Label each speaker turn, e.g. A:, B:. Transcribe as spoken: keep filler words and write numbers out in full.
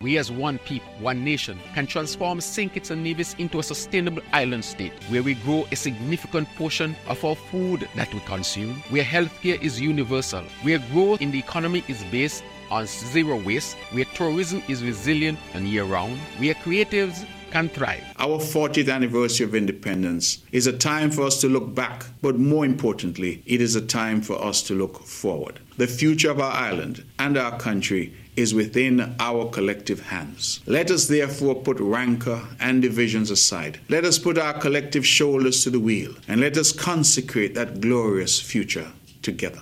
A: we as one people, one nation, can transform Saint Kitts and Nevis into a sustainable island state where we grow a significant portion of our food that we consume, where healthcare is universal, where growth in the economy is based on zero waste, where tourism is resilient and year-round, where creatives can thrive.
B: Our fortieth anniversary of independence is a time for us to look back, but more importantly, it is a time for us to look forward. The future of our island and our country is within our collective hands. Let us therefore put rancor and divisions aside. Let us put our collective shoulders to the wheel, and let us consecrate that glorious future together.